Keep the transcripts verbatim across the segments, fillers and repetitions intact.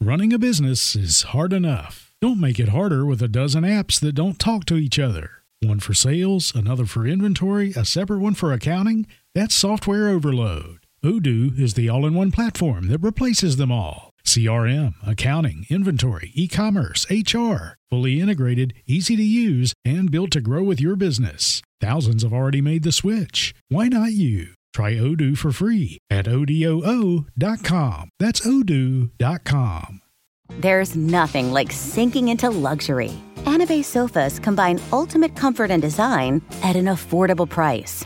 Running a business is hard enough. Don't make it harder with a dozen apps that don't talk to each other. One for sales, another for inventory, a separate one for accounting. That's software overload. Odoo is the all-in-one platform that replaces them all. C R M, accounting, inventory, e-commerce, H R. Fully integrated, easy to use, and built to grow with your business. Thousands have already made the switch. Why not you? Try Odoo for free at odoo dot com. That's odoo dot com. There's nothing like sinking into luxury. Anabay sofas combine ultimate comfort and design at an affordable price.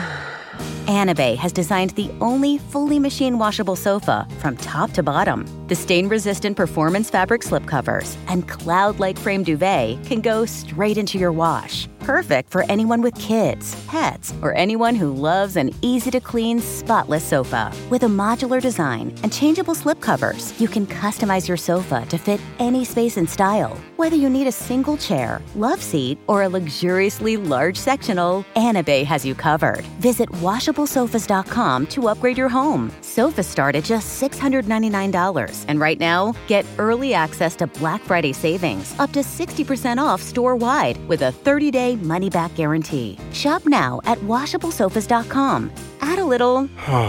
Anabay has designed the only fully machine washable sofa from top to bottom. The stain-resistant performance fabric slipcovers and cloud-like frame duvet can go straight into your wash. Perfect for anyone with kids, pets, or anyone who loves an easy-to-clean, spotless sofa. With a modular design and changeable slipcovers, you can customize your sofa to fit any space and style. Whether you need a single chair, love seat, or a luxuriously large sectional, Anabay has you covered. Visit washable sofas dot com to upgrade your home. Sofas start at just six hundred ninety-nine dollars. And right now, get early access to Black Friday savings, up to sixty percent off store-wide with a thirty-day money-back guarantee. Shop now at washable sofas dot com. Add a little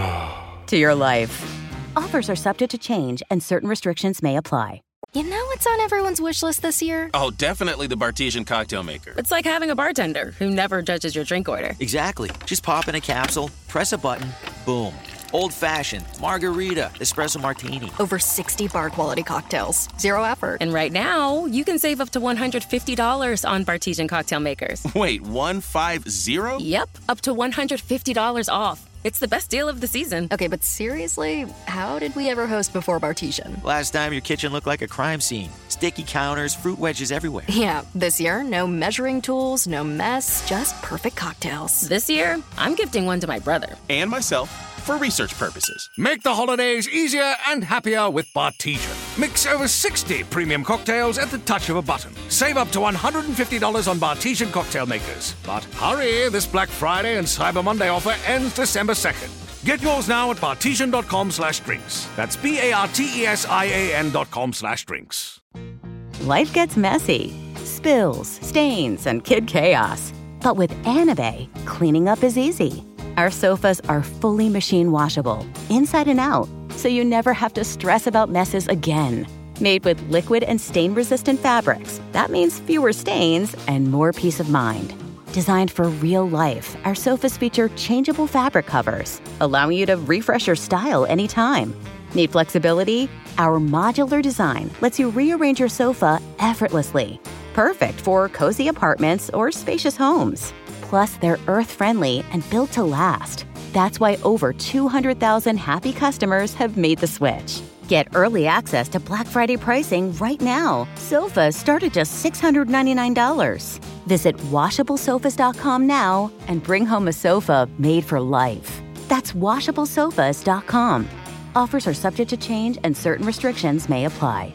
to your life. Offers are subject to change and certain restrictions may apply. You know what's on everyone's wish list this year? Oh, definitely the Bartesian cocktail maker. It's like having a bartender who never judges your drink order. Exactly. Just pop in a capsule, press a button, boom. Old-fashioned, margarita, espresso martini. Over sixty bar-quality cocktails. Zero effort. And right now, you can save up to one hundred fifty dollars on Bartesian cocktail makers. Wait, one five zero? Yep, up to one hundred fifty dollars off. It's the best deal of the season. Okay, but seriously, how did we ever host before Bartesian? Last time your kitchen looked like a crime scene. Sticky counters, fruit wedges everywhere. Yeah, this year, no measuring tools, no mess, just perfect cocktails. This year, I'm gifting one to my brother. And myself. For research purposes. Make the holidays easier and happier with Bartesian. Mix over sixty premium cocktails at the touch of a button. Save up to one hundred fifty dollars on Bartesian cocktail makers. But hurry, this Black Friday and Cyber Monday offer ends December second. Get yours now at bartesian dot com slash drinks. That's B A R T E S I A N dot com slash drinks. Life gets messy. Spills, stains, and kid chaos. But with Anabay, cleaning up is easy. Our sofas are fully machine washable, inside and out, so you never have to stress about messes again. Made with liquid and stain-resistant fabrics, that means fewer stains and more peace of mind. Designed for real life, our sofas feature changeable fabric covers, allowing you to refresh your style anytime. Need flexibility? Our modular design lets you rearrange your sofa effortlessly. Perfect for cozy apartments or spacious homes. Plus, they're earth-friendly and built to last. That's why over two hundred thousand happy customers have made the switch. Get early access to Black Friday pricing right now. Sofas start at just six hundred ninety-nine dollars. Visit washable sofas dot com now and bring home a sofa made for life. That's washable sofas dot com. Offers are subject to change and certain restrictions may apply.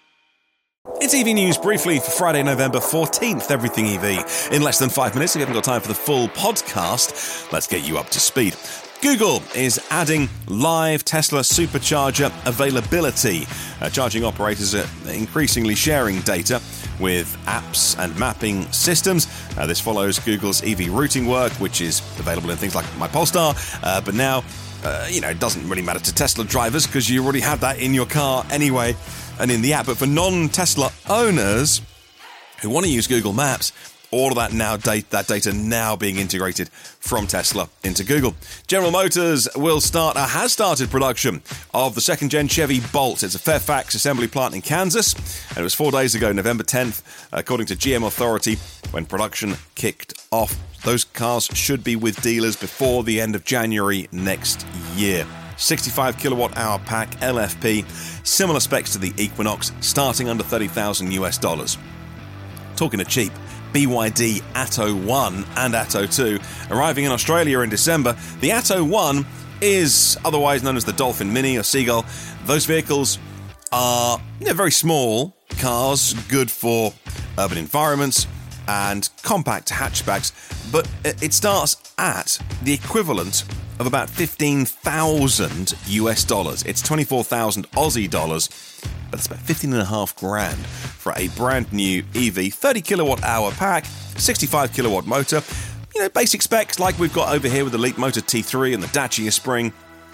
It's E V News briefly for Friday, November fourteenth, Everything E V. In less than five minutes, if you haven't got time for the full podcast, let's get you up to speed. Google is adding live Tesla supercharger availability. Uh, charging operators are increasingly sharing data with apps and mapping systems. Uh, this follows Google's E V routing work, which is available in things like My Polestar, uh, but now, uh, you know, it doesn't really matter to Tesla drivers because you already have that in your car anyway and in the app. But for non-Tesla owners who want to use Google Maps, all of that now data, that data now being integrated from Tesla into Google. General Motors will start, uh, has started production of the second-gen Chevy Bolt. It's a Fairfax assembly plant in Kansas, and it was four days ago, November tenth, according to G M Authority, when production kicked off. Those cars should be with dealers before the end of January next year. sixty-five kilowatt hour pack, L F P, similar specs to the Equinox, starting under thirty thousand US dollars. Talking of cheap, B Y D Atto one and Atto two arriving in Australia in December. The Atto one is otherwise known as the Dolphin Mini or Seagull. Those vehicles are you know, very small cars, good for urban environments and compact hatchbacks, but it starts at the equivalent of about fifteen thousand US dollars. It's twenty-four thousand Aussie dollars, but it's about fifteen and a half grand for a brand new E V, thirty kilowatt hour pack, sixty-five kilowatt motor. You know, basic specs like we've got over here with the Leapmotor T three and the Dacia Spring.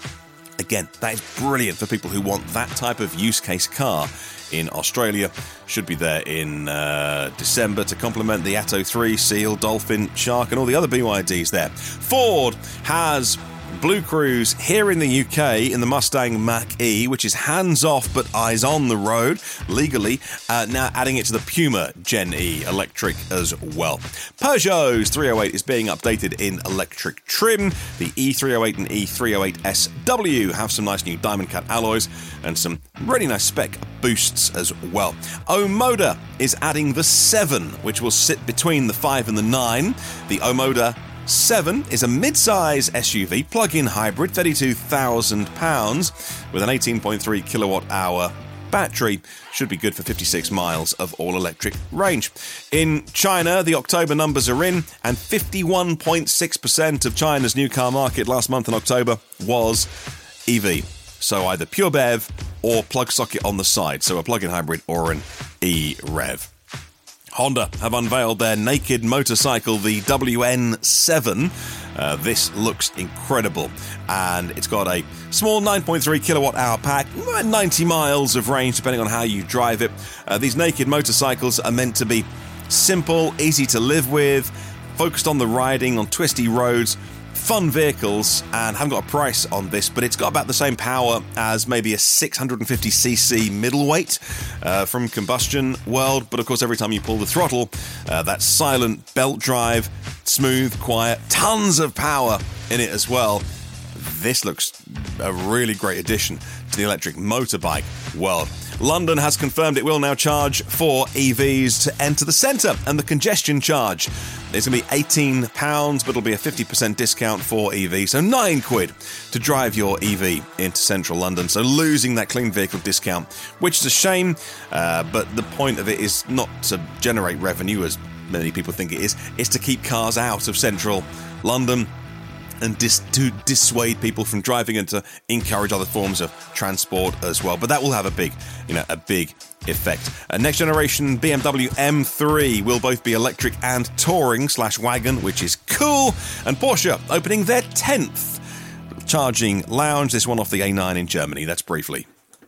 Again, that is brilliant for people who want that type of use case car in Australia. Should be there in uh, December to complement the Atto three, Seal, Dolphin, Shark and all the other B Y Ds there. Ford has Blue Cruise here in the U K in the Mustang Mach-E, which is hands-off but eyes on the road legally, uh, now adding it to the Puma Gen E electric as well. Peugeot's three oh eight is being updated in electric trim. The E three oh eight and E three oh eight S W have some nice new Diamond Cut alloys and some really nice spec boosts as well. Omoda is adding the seven, which will sit between the five and the nine. The Omoda seven is a mid-size S U V plug-in hybrid, thirty-two thousand pounds, with an eighteen point three kilowatt hour battery. Should be good for fifty-six miles of all-electric range. In China, the October numbers are in, and fifty-one point six percent of China's new car market last month in October was E V. So either pure B E V or plug socket on the side, so a plug-in hybrid or an E-Rev. Honda have unveiled their naked motorcycle, the W N seven. Uh, this looks incredible, and it's got a small nine point three kilowatt hour pack, ninety miles of range depending on how you drive it. Uh, these naked motorcycles are meant to be simple, easy to live with, focused on the riding on twisty roads, fun vehicles, and haven't got a price on this, but it's got about the same power as maybe a six hundred fifty c c middleweight uh, from Combustion World. But of course, every time you pull the throttle, uh, that silent belt drive, smooth, quiet, tons of power in it as well. This looks a really great addition to the electric motorbike world. London has confirmed it will now charge for E Vs to enter the centre, and the congestion charge is going to be eighteen pounds, but it'll be a fifty percent discount for E V, so nine quid to drive your E V into central London, so losing that clean vehicle discount, which is a shame, uh, but the point of it is not to generate revenue, as many people think it is, it's to keep cars out of central London and dis- to dissuade people from driving and to encourage other forms of transport as well. But that will have a big, you know, a big effect. Uh, next generation B M W M three will both be electric and touring slash wagon, which is cool. And Porsche opening their tenth charging lounge, this one off the A nine in Germany. That's briefly.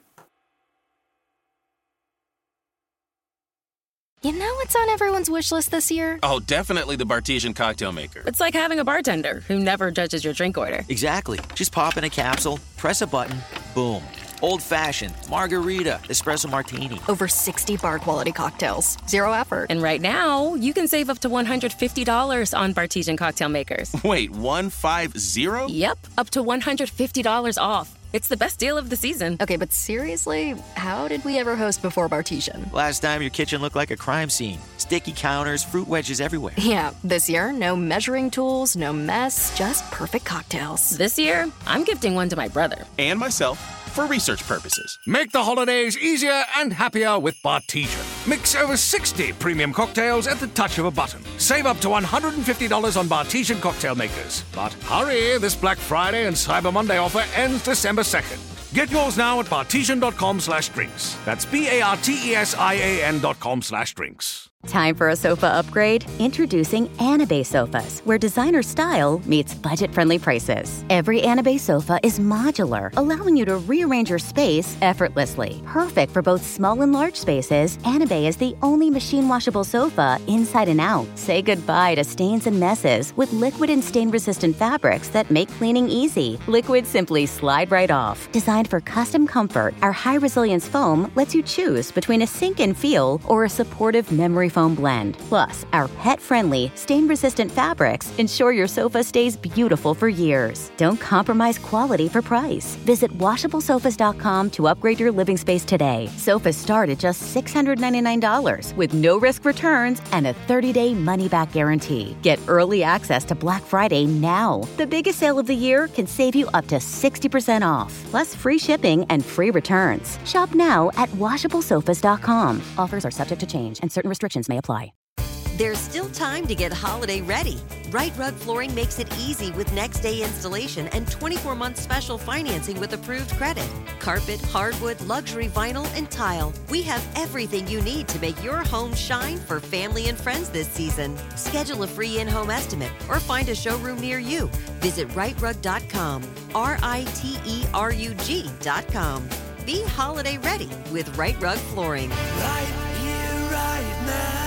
You know what's on everyone's wish list this year? Oh, definitely the Bartesian cocktail maker. It's like having a bartender who never judges your drink order. Exactly. Just pop in a capsule, press a button, boom. Old-fashioned, margarita, espresso martini. Over sixty bar-quality cocktails. Zero effort. And right now, you can save up to one hundred fifty dollars on Bartesian cocktail makers. Wait, one five zero? Yep, up to one hundred fifty dollars off. It's the best deal of the season. Okay, but seriously, how did we ever host before Bartesian? Last time your kitchen looked like a crime scene. Sticky counters, fruit wedges everywhere. Yeah, this year, no measuring tools, no mess, just perfect cocktails. This year, I'm gifting one to my brother. And myself, for research purposes. Make the holidays easier and happier with Bartesian. Mix over sixty premium cocktails at the touch of a button. Save up to one hundred fifty dollars on Bartesian cocktail makers. But hurry, this Black Friday and Cyber Monday offer ends December second. Get yours now at bartesian.com slash drinks. That's B-A-R-T-E-S-I-A-N dot com slash drinks. Time for a sofa upgrade? Introducing Anabay Sofas, where designer style meets budget-friendly prices. Every Anabay sofa is modular, allowing you to rearrange your space effortlessly. Perfect for both small and large spaces, Anabay is the only machine-washable sofa inside and out. Say goodbye to stains and messes with liquid and stain-resistant fabrics that make cleaning easy. Liquids simply slide right off. Designed for custom comfort, our high-resilience foam lets you choose between a sink-in feel or a supportive memory foam blend. Plus, our pet-friendly, stain-resistant fabrics ensure your sofa stays beautiful for years. Don't compromise quality for price. Visit washable sofas dot com to upgrade your living space today. Sofas start at just six hundred ninety-nine dollars with no-risk returns and a thirty-day money-back guarantee. Get early access to Black Friday now. The biggest sale of the year can save you up to sixty percent off, plus free shipping and free returns. Shop now at washable sofas dot com. Offers are subject to change and certain restrictions may apply. There's still time to get holiday ready. Right Rug Flooring makes it easy with next day installation and twenty-four month special financing with approved credit. Carpet, hardwood, luxury vinyl, and tile. We have everything you need to make your home shine for family and friends this season. Schedule a free in-home estimate or find a showroom near you. Visit right rug dot com. R I T E R U G dot com. Be holiday ready with Right Rug Flooring. Right here, right now.